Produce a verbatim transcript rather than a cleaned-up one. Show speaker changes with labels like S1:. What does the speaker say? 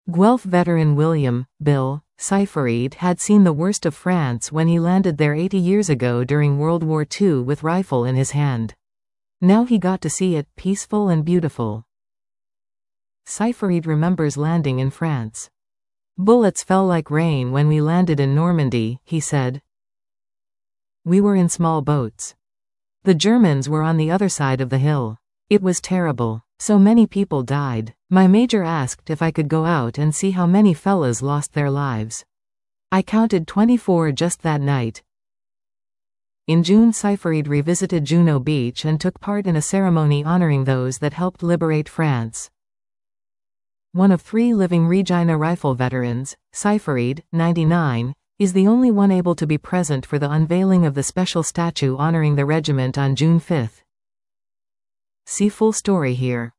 S1: Guelph veteran William, Bill, Seyfried had seen the worst of France when he landed there eighty years ago during World War Two with rifle in his hand. Now he got to see it, peaceful and beautiful. Seyfried remembers landing in France. "Bullets fell like rain when we landed in Normandy," he said. "We were in small boats. The Germans were on the other side of the hill. It was terrible. So many people died. My major asked if I could go out and see how many fellas lost their lives. I counted twenty-four just that night." In June, Seyfried revisited Juno Beach and took part in a ceremony honoring those that helped liberate France. One of three living Regina Rifle veterans, Seyfried, ninety-nine, is the only one able to be present for the unveiling of the special statue honoring the regiment on June fifth. See full story here.